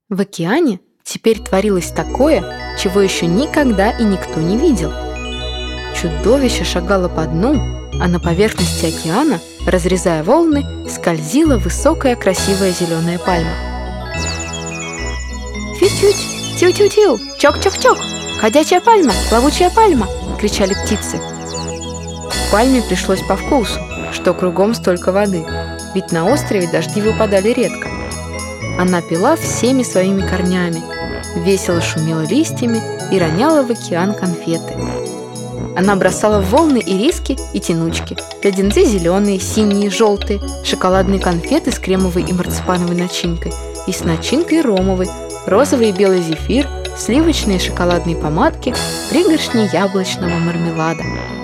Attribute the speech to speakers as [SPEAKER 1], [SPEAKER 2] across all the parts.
[SPEAKER 1] В океане теперь творилось такое, чего еще никогда и никто не видел. Чудовище шагало по дну, а на поверхности океана, разрезая волны, скользила высокая красивая зеленая пальма. «Фють-фють! Тю-тю-тю! Чок-чок-чок! Ходячая пальма! Плавучая пальма!» — кричали птицы. Пальме пришлось по вкусу, что кругом столько воды, ведь на острове дожди выпадали редко. Она пила всеми своими корнями, весело шумела листьями и роняла в океан конфеты. Она бросала в волны ириски и тянучки, леденцы зеленые, синие, желтые, шоколадные конфеты с кремовой и марципановой начинкой и с начинкой ромовой, розовый и белый зефир, сливочные и шоколадные помадки, пригоршни яблочного мармелада.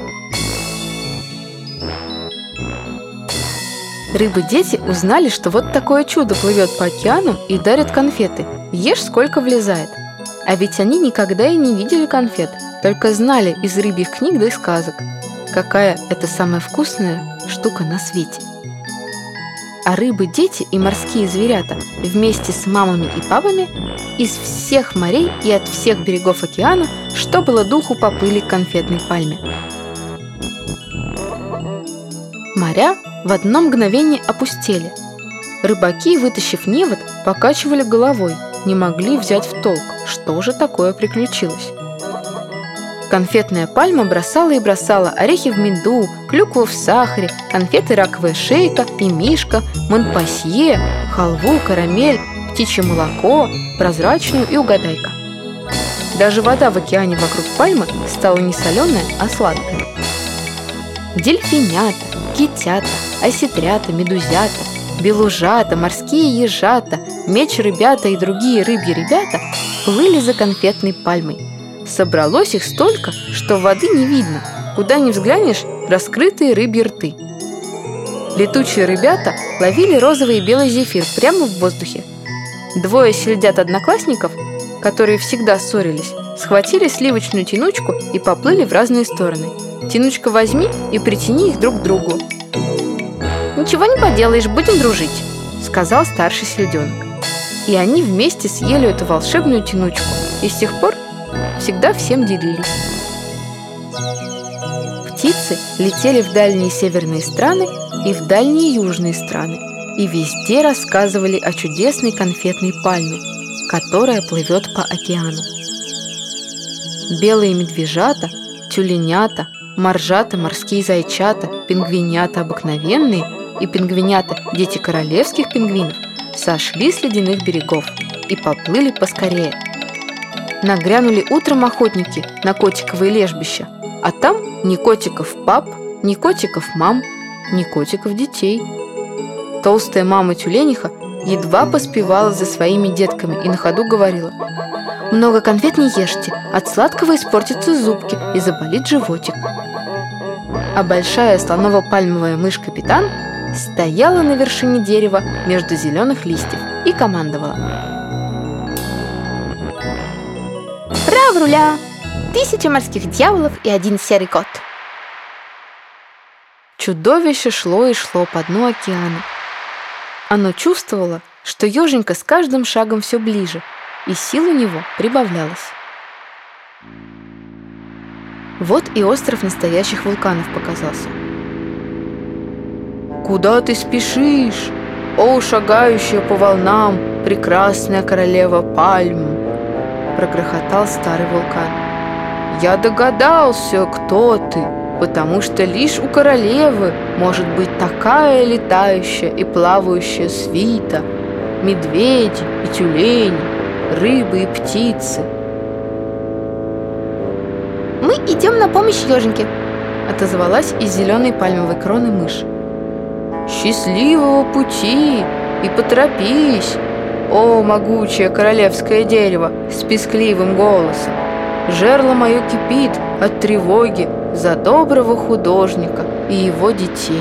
[SPEAKER 1] Рыбы-дети узнали, что вот такое чудо плывет по океану и дарит конфеты. Ешь, сколько влезает. А ведь они никогда и не видели конфет, только знали из рыбьих книг да и сказок, какая это самая вкусная штука на свете. А рыбы-дети и морские зверята вместе с мамами и папами из всех морей и от всех берегов океана, что было духу, поплыли к конфетной пальме. Моря в одно мгновение опустели. Рыбаки, вытащив невод, покачивали головой, не могли взять в толк, что же такое приключилось. Конфетная пальма бросала и бросала орехи в меду, клюкву в сахаре, конфеты раковая шейка и мишка, монпасье, халву, карамель, птичье молоко, прозрачную и угадайка. Даже вода в океане вокруг пальмы стала не соленая, а сладкая. Дельфинята, китята, осетрята, медузята, белужата, морские ежата, меч-рыбята и другие рыбьи ребята плыли за конфетной пальмой. Собралось их столько, что воды не видно, куда ни взглянешь, раскрытые рыбьи рты. Летучие ребята ловили розовый и белый зефир прямо в воздухе. Двое сельдят-одноклассников, которые всегда ссорились, схватили сливочную тянучку и поплыли в разные стороны. Тянучка, возьми и притяни их друг к другу. «Ничего не поделаешь, будем дружить», — сказал старший сельденок. И они вместе съели эту волшебную тянучку, и с тех пор всегда всем делились. Птицы летели в дальние северные страны и в дальние южные страны, и везде рассказывали о чудесной конфетной пальме, которая плывет по океану. Белые медвежата, тюленята, моржата, морские зайчата, пингвинята обыкновенные и пингвинята, дети королевских пингвинов, сошли с ледяных берегов и поплыли поскорее. Нагрянули утром охотники на котиковые лежбища, а там ни котиков пап, ни котиков мам, ни котиков детей. Толстая мама тюлениха едва поспевала за своими детками и на ходу говорила: «Много конфет не ешьте, от сладкого испортятся зубки и заболит животик». А большая слоново-пальмовая мышь-капитан стояла на вершине дерева между зеленых листьев и командовала: «Право руля! 1000 морских дьяволов и 1 серый кот!» Чудовище шло и шло по дну океана. Оно чувствовало, что еженька с каждым шагом все ближе, и сил у него прибавлялось. Вот и остров настоящих вулканов показался. «Куда ты спешишь, о, шагающая по волнам прекрасная королева пальм?» — прогрохотал старый вулкан. «Я догадался, кто ты, потому что лишь у королевы может быть такая летающая и плавающая свита, медведи и тюлени, рыбы и птицы». «Мы идем на помощь еженьке», — отозвалась из зеленой пальмовой кроны мышь. «Счастливого пути и поторопись, о могучее королевское дерево с пескливым голосом! Жерло мое кипит от тревоги за доброго художника и его детей».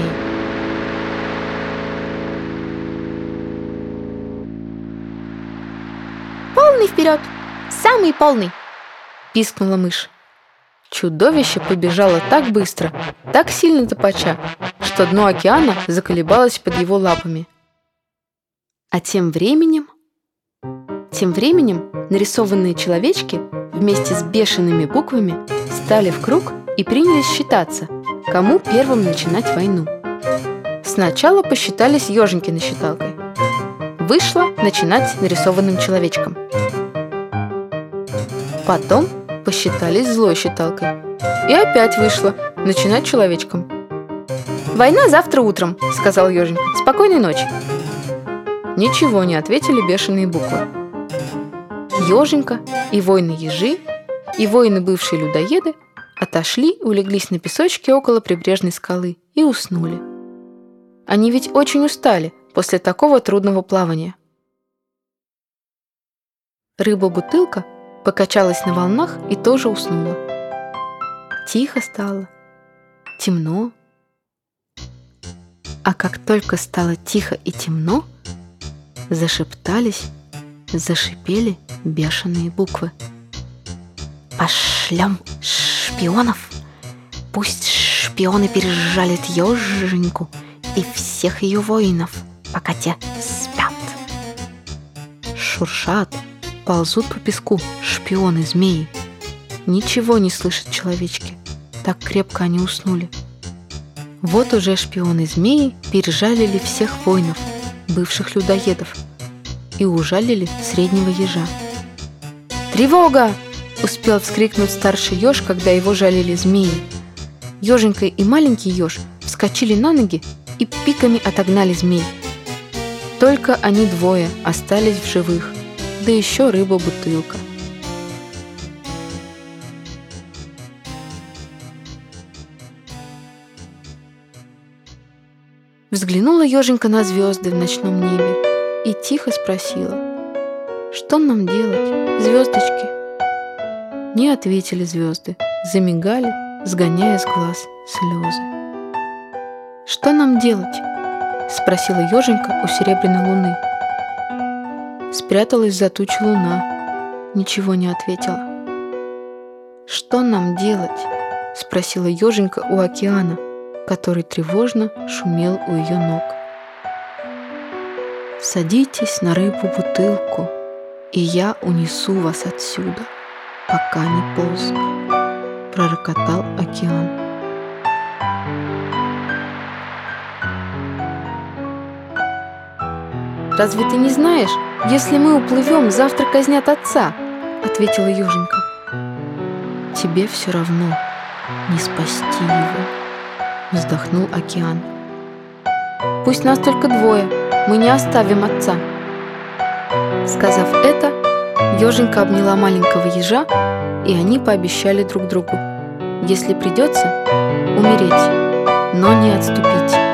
[SPEAKER 1] «Полный вперед! Самый полный!» — пискнула мышь. Чудовище побежало так быстро, так сильно топача, что дно океана заколебалось под его лапами. А тем временем Тем временем нарисованные человечки вместе с бешеными буквами стали в круг и принялись считаться, кому первым начинать войну. Сначала посчитались Еженькиной считалкой. Вышло начинать нарисованным человечком. Потом посчитались злой считалкой. И опять вышло начинать человечком. «Война завтра утром», — сказал Еженька. «Спокойной ночи». Ничего не ответили бешеные буквы. Еженька и воины-ежи, и воины-бывшие людоеды отошли, улеглись на песочке около прибрежной скалы и уснули. Они ведь очень устали после такого трудного плавания. Рыба-бутылка покачалась на волнах и тоже уснула. Тихо стало, темно. А как только стало тихо и темно, зашептались, зашипели бешеные буквы. «Пошлем шпионов, пусть шпионы пережалят Еженьку и всех ее воинов, пока те спят». Шуршат, ползут по песку шпионы-змеи. Ничего не слышат человечки, так крепко они уснули. Вот уже шпионы-змеи пережалили всех воинов, бывших людоедов, и ужалили среднего ежа. «Тревога!» — успел вскрикнуть старший еж, когда его жалили змеи. Еженька и маленький еж вскочили на ноги и пиками отогнали змей. Только они двое остались в живых, да еще рыба-бутылка. Взглянула Еженька на звезды в ночном небе и тихо спросила: «Что нам делать, звездочки?» Не ответили звезды, замигали, сгоняя с глаз слезы. «Что нам делать?» — спросила Еженька у серебряной луны. Спряталась за тучу луна, ничего не ответила. «Что нам делать?» — спросила Еженька у океана, который тревожно шумел у ее ног. «Садитесь на рыбу-бутылку, и я унесу вас отсюда, пока не поздно», — пророкотал океан. «Разве ты не знаешь, если мы уплывем, завтра казнят отца?» — ответила Еженька. «Тебе все равно не спасти его», — вздохнул океан. «Пусть нас только двое, мы не оставим отца». Сказав это, Еженька обняла маленького ежа, и они пообещали друг другу: если придется, умереть, но не отступить.